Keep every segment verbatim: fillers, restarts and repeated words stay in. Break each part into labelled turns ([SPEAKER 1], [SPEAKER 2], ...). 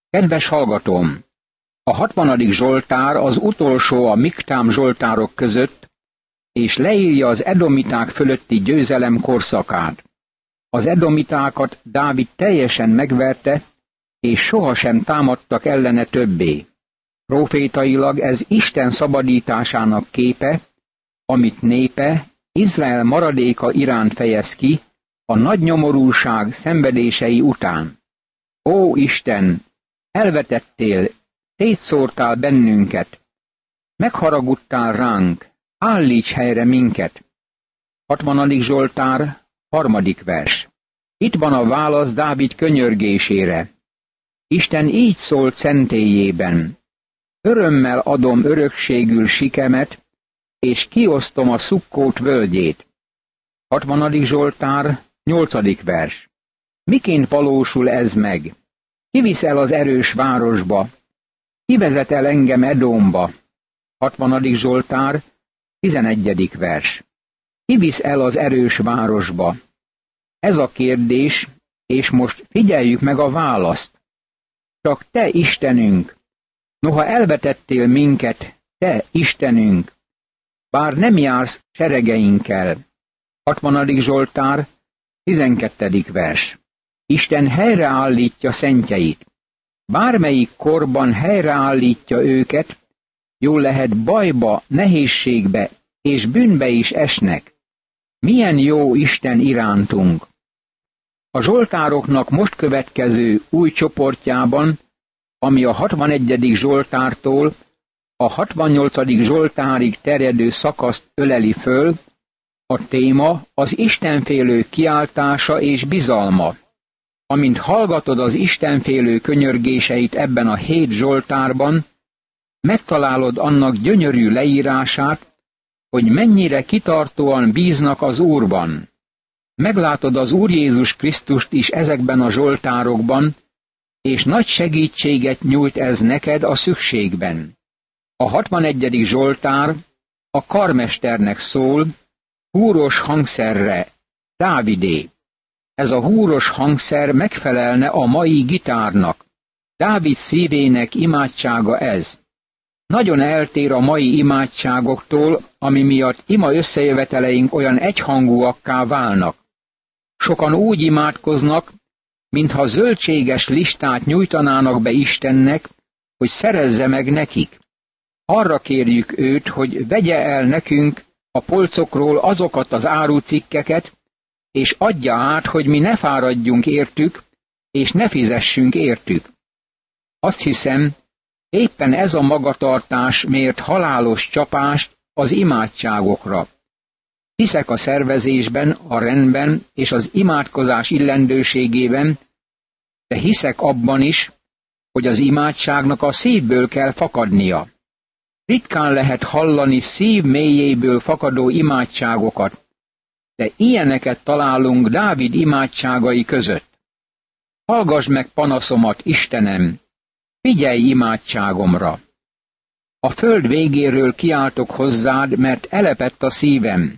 [SPEAKER 1] Kedves hallgatóm! A hatvanadik Zsoltár az utolsó a Miktám zsoltárok között, és leírja az edomiták fölötti győzelem korszakát. Az edomitákat Dávid teljesen megverte, és sohasem támadtak ellene többé. Profétailag ez Isten szabadításának képe, amit népe, Izrael maradéka iránt fejez ki a nagy nyomorúság szenvedései után. Ó Isten, elvetettél, szétszórtál bennünket, megharagudtál ránk, állíts helyre minket. hatvanadik Zsoltár, harmadik vers. Itt van a válasz Dávid könyörgésére. Isten így szólt szentélyében: örömmel adom örökségül Sikemet, és kiosztom a Szukkót völgyét. hatvanadik Zsoltár, nyolcadik vers. Miként valósul ez meg? Ki visz el az erős városba? Ki vezet el engem Edomba? hatvanadik Zsoltár, tizenegyedik vers. Ki visz el az erős városba? Ez a kérdés, és most figyeljük meg a választ. Csak te, Istenünk, noha elvetettél minket, te, Istenünk, bár nem jársz seregeinkkel. hatvanadik Zsoltár, tizenkettedik vers. Isten helyreállítja szentjeit. Bármelyik korban helyreállítja őket, jól lehet bajba, nehézségbe és bűnbe is esnek. Milyen jó Isten irántunk! A zsoltároknak most következő új csoportjában, ami a hatvanegyedik Zsoltártól a hatvannyolcadik Zsoltárig terjedő szakaszt öleli föl, a téma az istenfélő kiáltása és bizalma. Amint hallgatod az istenfélő könyörgéseit ebben a hét Zsoltárban, megtalálod annak gyönyörű leírását, hogy mennyire kitartóan bíznak az Úrban. Meglátod az Úr Jézus Krisztust is ezekben a zsoltárokban, és nagy segítséget nyújt ez neked a szükségben. A hatvanegyedik Zsoltár a karmesternek szól, húros hangszerre, Dávidé. Ez a húros hangszer megfelelne a mai gitárnak. Dávid szívének imádsága ez. Nagyon eltér a mai imádságoktól, ami miatt ima összejöveteleink olyan egyhangúakká válnak. Sokan úgy imádkoznak, mintha zöldséges listát nyújtanának be Istennek, hogy szerezze meg nekik. Arra kérjük őt, hogy vegye el nekünk a polcokról azokat az árucikkeket, és adja át, hogy mi ne fáradjunk értük, és ne fizessünk értük. Azt hiszem, éppen ez a magatartás mért halálos csapást az imádságokra. Hiszek a szervezésben, a rendben és az imádkozás illendőségében, de hiszek abban is, hogy az imádságnak a szívből kell fakadnia. Ritkán lehet hallani szív mélyéből fakadó imádságokat, de ilyeneket találunk Dávid imádságai között. Hallgass meg panaszomat, Istenem, figyelj imádságomra. A föld végéről kiáltok hozzád, mert elepett a szívem.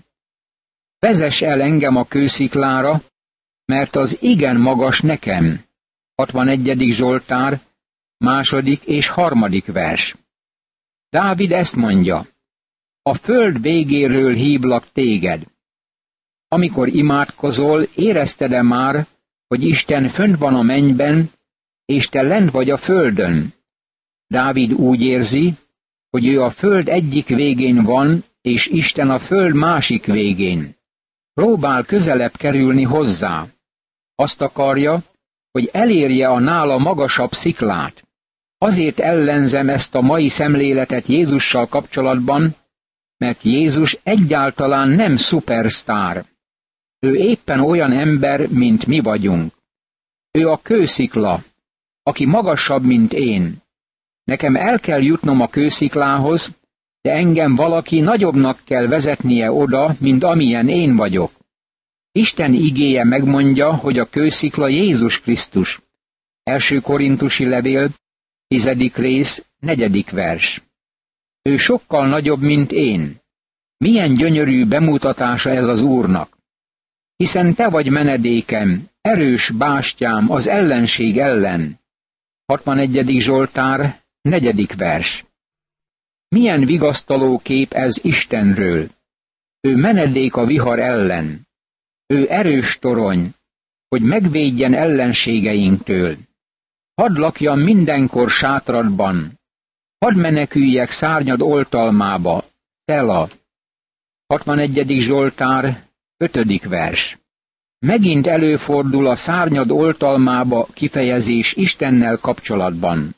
[SPEAKER 1] Vezess el engem a kősziklára, mert az igen magas nekem. hatvanegyedik Zsoltár, második és harmadik vers. Dávid ezt mondja: a föld végéről hívlak téged. Amikor imádkozol, érezted-e már, hogy Isten fönt van a mennyben, és te lent vagy a földön? Dávid úgy érzi, hogy ő a föld egyik végén van, és Isten a föld másik végén. Próbál közelebb kerülni hozzá. Azt akarja, hogy elérje a nála magasabb sziklát. Azért ellenzem ezt a mai szemléletet Jézussal kapcsolatban, mert Jézus egyáltalán nem szupersztár. Ő éppen olyan ember, mint mi vagyunk. Ő a kőszikla, aki magasabb, mint én. Nekem el kell jutnom a kősziklához, de engem valaki nagyobbnak kell vezetnie oda, mint amilyen én vagyok. Isten igéje megmondja, hogy a kőszikla Jézus Krisztus. Első Korintusi levél, tizedik rész, negyedik vers. Ő sokkal nagyobb, mint én. Milyen gyönyörű bemutatása ez az Úrnak. Hiszen te vagy menedékem, erős bástyám az ellenség ellen. hatvanegyedik Zsoltár, negyedik vers. Milyen vigasztaló kép ez Istenről! Ő menedék a vihar ellen. Ő erős torony, hogy megvédjen ellenségeinktől. Hadd lakjam mindenkor sátradban, hadd meneküljek szárnyad oltalmába. Szela. hatvanegyedik Zsoltár, ötödik vers. Megint előfordul a szárnyad oltalmába kifejezés Istennel kapcsolatban.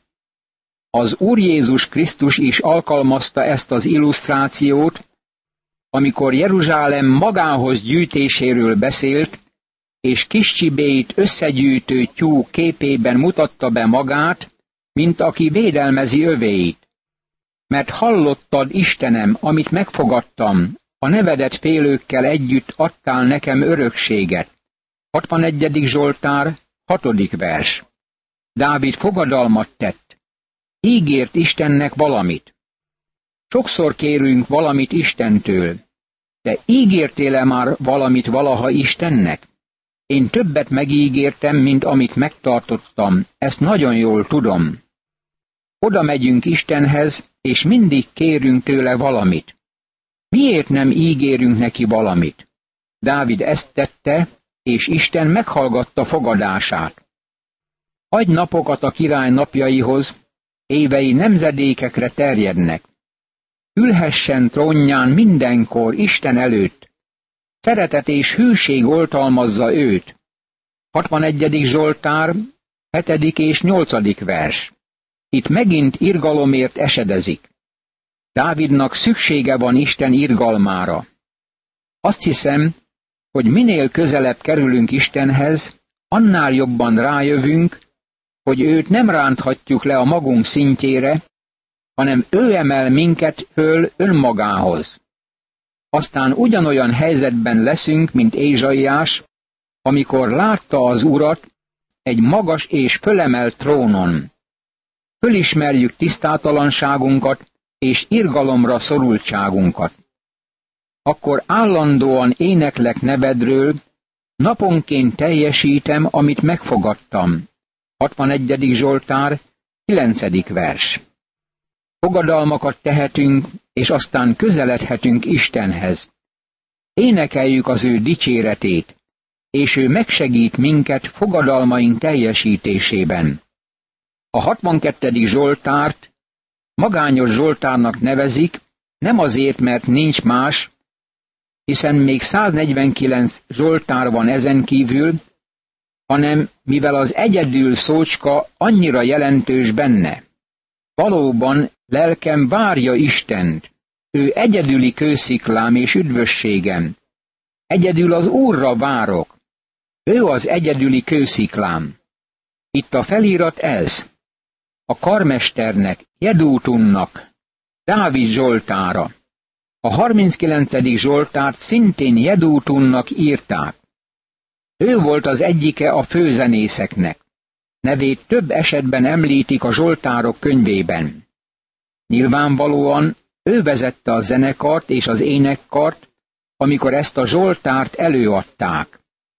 [SPEAKER 1] Az Úr Jézus Krisztus is alkalmazta ezt az illusztrációt, amikor Jeruzsálem magához gyűjtéséről beszélt, és kis csibéit összegyűjtő tyú képében mutatta be magát, mint aki védelmezi övéit. Mert hallottad, Istenem, amit megfogadtam, a nevedet félőkkel együtt adtál nekem örökséget. hatvanegyedik Zsoltár, hatodik vers. Dávid fogadalmat tett. Ígért Istennek valamit. Sokszor kérünk valamit Istentől, de ígértél-e már valamit valaha Istennek? Én többet megígértem, mint amit megtartottam, ezt nagyon jól tudom. Oda megyünk Istenhez, és mindig kérünk tőle valamit. Miért nem ígérünk neki valamit? Dávid ezt tette, és Isten meghallgatta fogadását. Adj napokat a király napjaihoz, évei nemzedékekre terjednek. Ülhessen trónján mindenkor Isten előtt. Szeretet és hűség oltalmazza őt. hatvanegyedik Zsoltár, hetedik és nyolcadik vers. Itt megint irgalomért esedezik. Dávidnak szüksége van Isten irgalmára. Azt hiszem, hogy minél közelebb kerülünk Istenhez, annál jobban rájövünk, hogy őt nem ránthatjuk le a magunk szintjére, hanem ő emel minket föl önmagához. Aztán ugyanolyan helyzetben leszünk, mint Ézsaiás, amikor látta az Urat egy magas és fölemelt trónon. Fölismerjük tisztátalanságunkat és irgalomra szorultságunkat. Akkor állandóan éneklek nevedről, naponként teljesítem, amit megfogadtam. hatvanegyedik Zsoltár, kilencedik vers. Fogadalmakat tehetünk, és aztán közeledhetünk Istenhez. Énekeljük az ő dicséretét, és ő megsegít minket fogadalmaink teljesítésében. A hatvankettedik Zsoltárt magányos Zsoltárnak nevezik, nem azért, mert nincs más, hiszen még száznegyvenkilenc Zsoltár van ezen kívül, hanem mivel az egyedül szócska annyira jelentős benne. Valóban lelkem várja Istent, ő egyedüli kősziklám és üdvösségem. Egyedül az Úrra várok, ő az egyedüli kősziklám. Itt a felirat ez, a karmesternek, Jedútunnak, Dávid Zsoltára. A harminckilencedik Zsoltárt szintén Jedútunnak írták. Ő volt az egyike a főzenészeknek. Nevét több esetben említik a Zsoltárok könyvében. Nyilvánvalóan ő vezette a zenekart és az énekkart, amikor ezt a Zsoltárt előadták.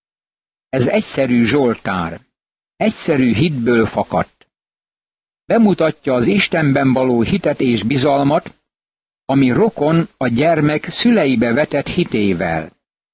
[SPEAKER 1] Ez egyszerű Zsoltár, egyszerű hitből fakadt. Bemutatja az Istenben való hitet és bizalmat, ami rokon a gyermek szüleibe vetett hitével.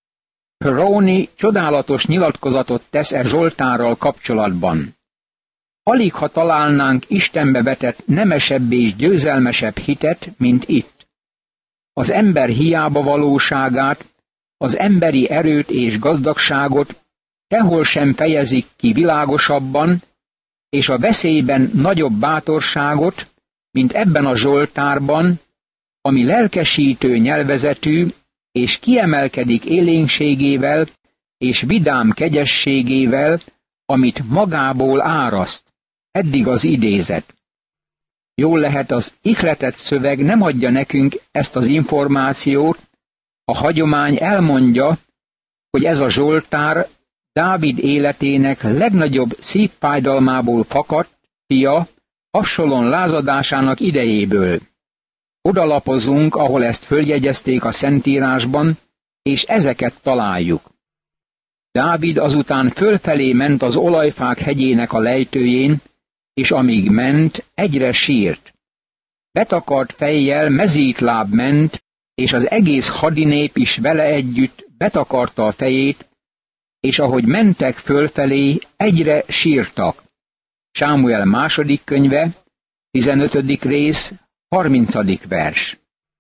[SPEAKER 1] Róni csodálatos nyilatkozatot tesz e Zsoltárral kapcsolatban. Alig ha találnánk Istenbe vetett nemesebb és győzelmesebb hitet, mint itt. Az ember hiába valóságát, az emberi erőt és gazdagságot sehol sem fejezik ki világosabban, és a veszélyben nagyobb bátorságot, mint ebben a Zsoltárban, ami lelkesítő nyelvezetű, és kiemelkedik élénkségével és vidám kegyességével, amit magából áraszt. Eddig az idézet. Jól lehet, az ihletett szöveg nem adja nekünk ezt az információt, a hagyomány elmondja, hogy ez a Zsoltár Dávid életének legnagyobb szívfájdalmából fakadt fia Absalom lázadásának idejéből. Odalapozunk, ahol ezt följegyezték a Szentírásban, és ezeket találjuk. Dávid azután fölfelé ment az olajfák hegyének a lejtőjén, és amíg ment, egyre sírt. Betakart fejjel mezítláb ment, és az egész hadinép is vele együtt betakarta a fejét, és ahogy mentek fölfelé, egyre sírtak. Sámuel második könyve, tizenötödik rész, harmincadik vers.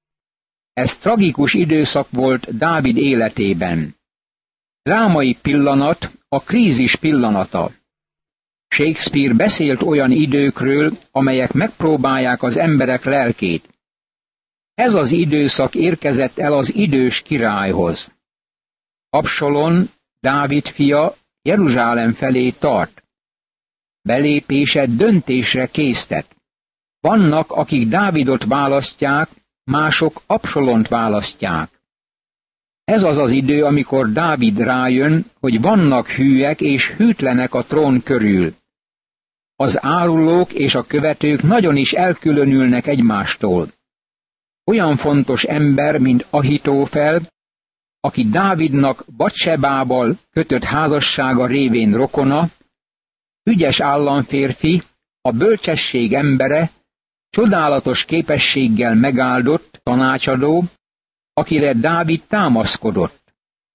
[SPEAKER 1] Ez tragikus időszak volt Dávid életében. Drámai pillanat, a krízis pillanata. Shakespeare beszélt olyan időkről, amelyek megpróbálják az emberek lelkét. Ez az időszak érkezett el az idős királyhoz. Absalom, Dávid fia, Jeruzsálem felé tart. Belépése döntésre késztet. Vannak, akik Dávidot választják, mások Absalont választják. Ez az az idő, amikor Dávid rájön, hogy vannak hűek és hűtlenek a trón körül. Az árulók és a követők nagyon is elkülönülnek egymástól. Olyan fontos ember, mint Ahitófel, aki Dávidnak Batsebával kötött házassága révén rokona, ügyes államférfi, a bölcsesség embere, csodálatos képességgel megáldott tanácsadó, akire Dávid támaszkodott.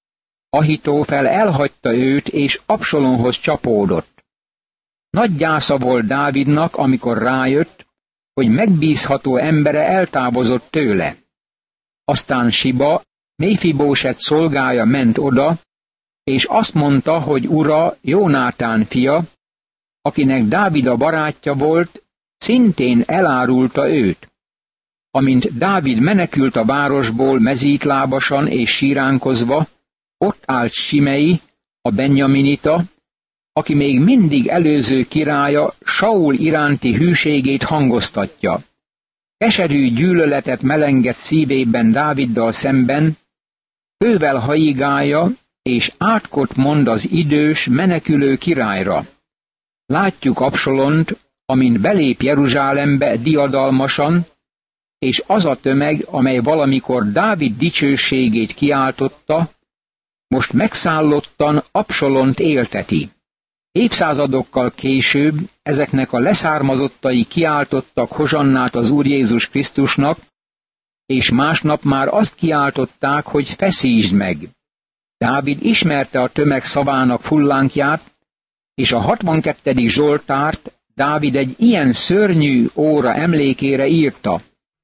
[SPEAKER 1] Ahitófel elhagyta őt, és Absalomhoz csapódott. Nagy gyásza volt Dávidnak, amikor rájött, hogy megbízható embere eltávozott tőle. Aztán Siba, Méfibóset szolgája ment oda, és azt mondta, hogy ura Jónátán fia, akinek Dávid a barátja volt, szintén elárulta őt. Amint Dávid menekült a városból mezítlábasan és síránkozva, ott állt Simei, a benjaminita, aki még mindig előző királya Saul iránti hűségét hangoztatja. Keserű gyűlöletet melengett szívében Dáviddal szemben, kővel hajigálja, és átkot mond az idős, menekülő királyra. Látjuk Absalont, amint belép Jeruzsálembe diadalmasan, és az a tömeg, amely valamikor Dávid dicsőségét kiáltotta, most megszállottan Absalont élteti. Évszázadokkal később ezeknek a leszármazottai kiáltottak hozsannát az Úr Jézus Krisztusnak, és másnap már azt kiáltották, hogy feszítsd meg. Dávid ismerte a tömeg szavának fullánkját, és a hatvankettedik Zsoltárt Dávid egy ilyen szörnyű óra emlékére írta.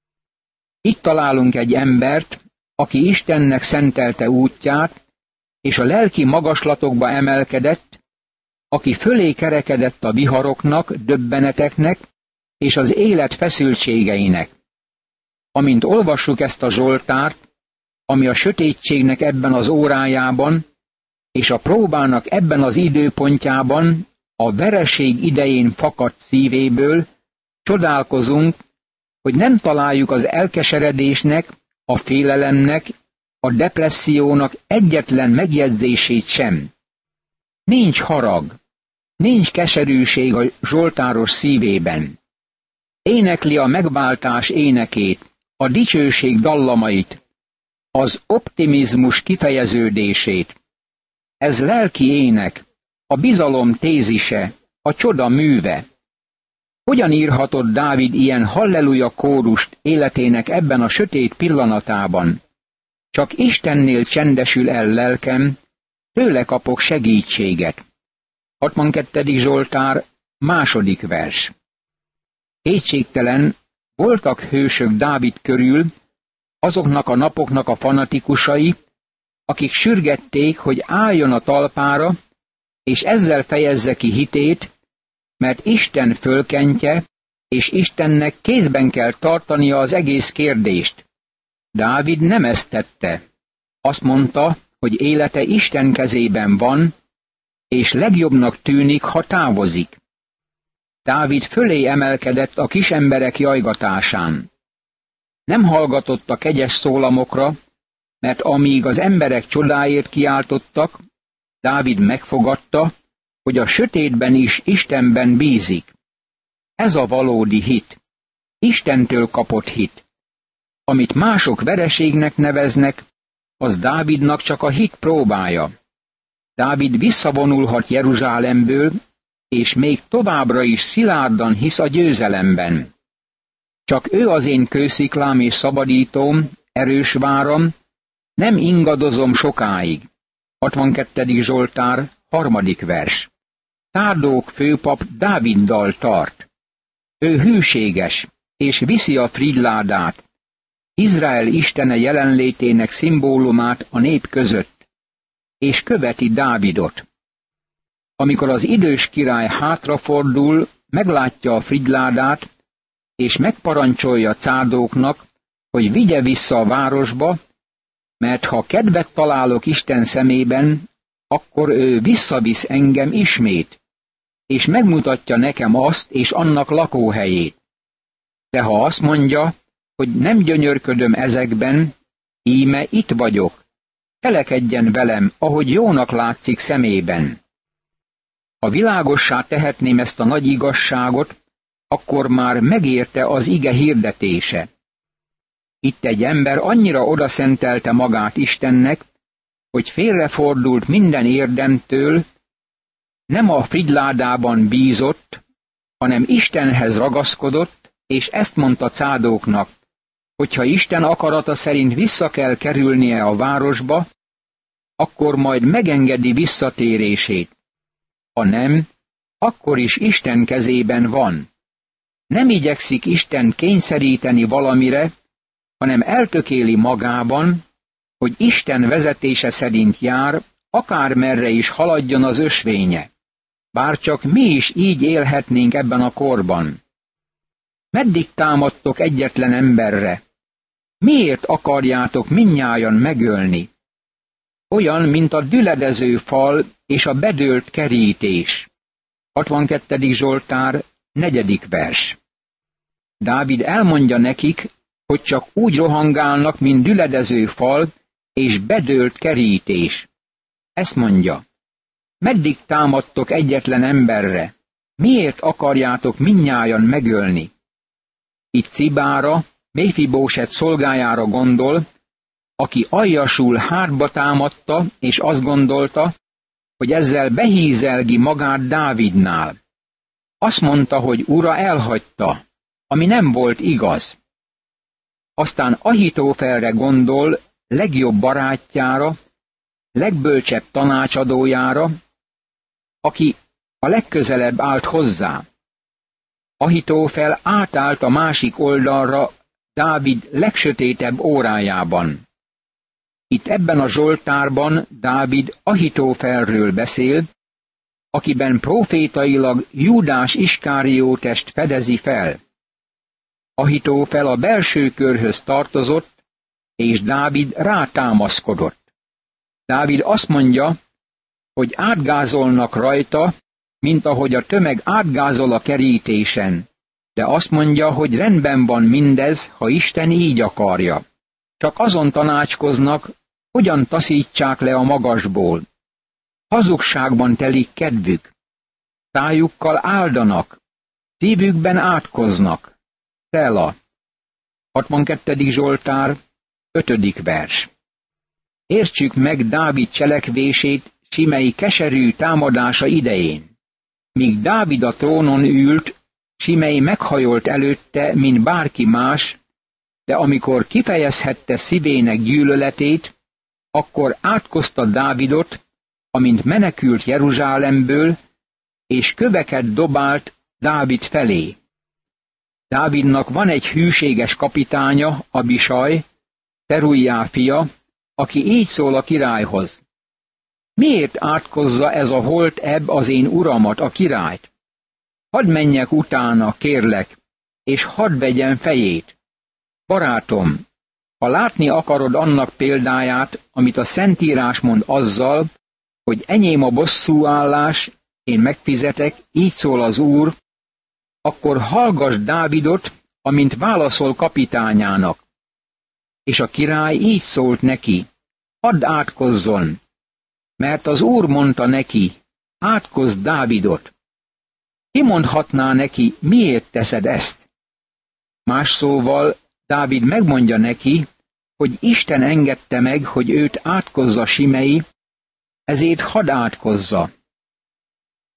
[SPEAKER 1] Itt találunk egy embert, aki Istennek szentelte útját, és a lelki magaslatokba emelkedett, aki fölé kerekedett a viharoknak, döbbeneteknek és az élet feszültségeinek. Amint olvassuk ezt a Zsoltárt, ami a sötétségnek ebben az órájában, és a próbának ebben az időpontjában, a vereség idején fakadt szívéből, csodálkozunk, hogy nem találjuk az elkeseredésnek, a félelemnek, a depressziónak egyetlen megjegyzését sem. Nincs harag, nincs keserűség a zsoltáros szívében. Énekli a megváltás énekét, a dicsőség dallamait, az optimizmus kifejeződését. Ez lelki ének, a bizalom tézise, a csoda műve. Hogyan írhatott Dávid ilyen halleluja kórust életének ebben a sötét pillanatában? Csak Istennél csendesül el lelkem, tőle kapok segítséget. hatvankettedik Zsoltár, második vers. Kétségtelen, voltak hősök Dávid körül, azoknak a napoknak a fanatikusai, akik sürgették, hogy álljon a talpára, és ezzel fejezze ki hitét, mert Isten fölkentje, és Istennek kézben kell tartania az egész kérdést. Dávid nem ezt tette. Azt mondta, hogy élete Isten kezében van, és legjobbnak tűnik, ha távozik. Dávid fölé emelkedett a kisemberek jajgatásán. Nem hallgatott a kegyes szólamokra, mert amíg az emberek csodáért kiáltottak, Dávid megfogadta, hogy a sötétben is Istenben bízik. Ez a valódi hit. Istentől kapott hit. Amit mások vereségnek neveznek, az Dávidnak csak a hit próbája. Dávid visszavonulhat Jeruzsálemből, és még továbbra is szilárdan hisz a győzelemben. Csak ő az én kősziklám és szabadítóm, erős váram, nem ingadozom sokáig. hatvankettedik Zsoltár, harmadik vers. Tárdók főpap Dáviddal tart. Ő hűséges, és viszi a frigyládát, Izrael istene jelenlétének szimbólumát a nép között, és követi Dávidot. Amikor az idős király hátrafordul, meglátja a frigyládát, és megparancsolja Cádóknak, hogy vigye vissza a városba, mert ha kedvet találok Isten szemében, akkor ő visszavisz engem ismét, és megmutatja nekem azt és annak lakóhelyét. De ha azt mondja, hogy nem gyönyörködöm ezekben, íme itt vagyok, cselekedjen velem, ahogy jónak látszik szemében. Ha világossá tehetném ezt a nagy igazságot, akkor már megérte az ige hirdetése. Itt egy ember annyira odaszentelte magát Istennek, hogy félrefordult minden érdemtől, nem a frigyládában bízott, hanem Istenhez ragaszkodott, és ezt mondta Cádóknak, hogyha Isten akarata szerint vissza kell kerülnie a városba, akkor majd megengedi visszatérését. Ha nem, akkor is Isten kezében van. Nem igyekszik Isten kényszeríteni valamire, hanem eltökéli magában, hogy Isten vezetése szerint jár, akármerre is haladjon az ösvénye. Bárcsak mi is így élhetnénk ebben a korban. Meddig támadtok egyetlen emberre? Miért akarjátok mindnyájan megölni? Olyan, mint a düledező fal és a bedőlt kerítés. hatvankettedik Zsoltár, negyedik vers. Dávid elmondja nekik, hogy csak úgy rohangálnak, mint düledező fal és bedőlt kerítés. Ezt mondja, meddig támadtok egyetlen emberre? Miért akarjátok mindnyájan megölni? Itt Cibára, Méfibóset szolgájára gondol, aki aljasul hátba támadta, és azt gondolta, hogy ezzel behízelgi magát Dávidnál. Azt mondta, hogy ura elhagyta, ami nem volt igaz. Aztán Ahitófelre gondol, legjobb barátjára, legbölcsebb tanácsadójára, aki a legközelebb állt hozzá. Ahitófel átállt a másik oldalra Dávid legsötétebb órájában. Itt ebben a Zsoltárban Dávid Ahitófelről beszél, akiben profétailag Júdás Iskáriótest fedezi fel. Ahitófel a belső körhöz tartozott, és Dávid rátámaszkodott. Dávid azt mondja, hogy átgázolnak rajta, mint ahogy a tömeg átgázol a kerítésen, de azt mondja, hogy rendben van mindez, ha Isten így akarja. Csak azon tanácskoznak, hogyan taszítsák le a magasból. Hazugságban telik kedvük, szájukkal áldanak, szívükben átkoznak. Szela. hatvankettedik Zsoltár, ötödik vers. Értsük meg Dávid cselekvését Simei keserű támadása idején. Míg Dávid a trónon ült, Simei meghajolt előtte, mint bárki más, de amikor kifejezhette szívének gyűlöletét, akkor átkozta Dávidot, amint menekült Jeruzsálemből, és köveket dobált Dávid felé. Dávidnak van egy hűséges kapitánya, Abisaj, Szerujjá fia, aki így szól a királyhoz. Miért átkozza ez a holt ebb az én uramat, a királyt? Hadd menjek utána, kérlek, és hadd vegyen fejét. Barátom, ha látni akarod annak példáját, amit a Szentírás mond azzal, hogy enyém a bosszúállás, én megfizetek, így szól az Úr, akkor hallgass Dávidot, amint válaszol kapitányának. És a király így szólt neki, hadd átkozzon, mert az Úr mondta neki, átkozz Dávidot. Ki mondhatná neki, miért teszed ezt? Más szóval, Dávid megmondja neki, hogy Isten engedte meg, hogy őt átkozza Simei, ezért hadd átkozza.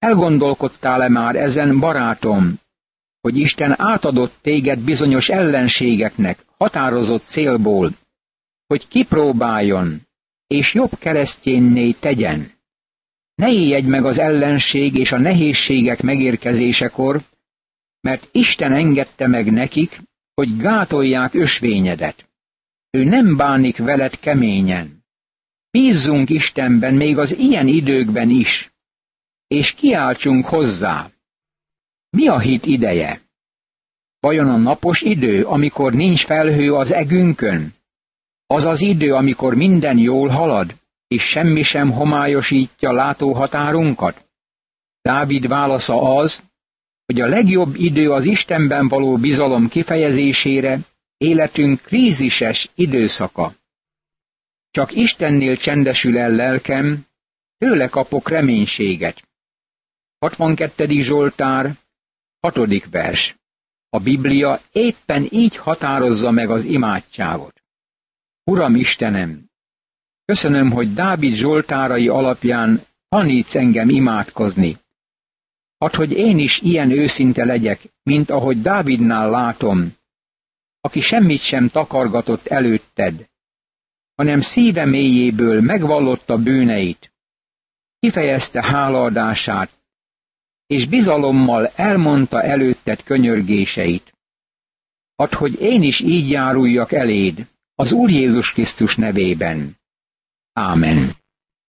[SPEAKER 1] Elgondolkodtál-e már ezen, barátom, hogy Isten átadott téged bizonyos ellenségeknek, határozott célból, hogy kipróbáljon, és jobb keresztjénné tegyen. Ne ijedj meg az ellenség és a nehézségek megérkezésekor, mert Isten engedte meg nekik, hogy gátolják ösvényedet. Ő nem bánik veled keményen. Bízzunk Istenben még az ilyen időkben is, és kiáltsunk hozzá. Mi a hit ideje? Vajon a napos idő, amikor nincs felhő az egünkön? Az az idő, amikor minden jól halad, és semmi sem homályosítja látóhatárunkat? Dávid válasza az, hogy a legjobb idő az Istenben való bizalom kifejezésére életünk krízises időszaka. Csak Istennél csendesül el lelkem, tőle kapok reménységet. hatvankettedik Zsoltár, hatodik vers. A Biblia éppen így határozza meg az imádságot. Uram Istenem, köszönöm, hogy Dávid zsoltárai alapján tanítsz engem imádkozni. Add, hogy én is ilyen őszinte legyek, mint ahogy Dávidnál látom, aki semmit sem takargatott előtted, hanem szíve mélyéből megvallotta bűneit, kifejezte hálaadását, és bizalommal elmondta előtted könyörgéseit. Add, hogy én is így járuljak eléd, az Úr Jézus Krisztus nevében. Ámen.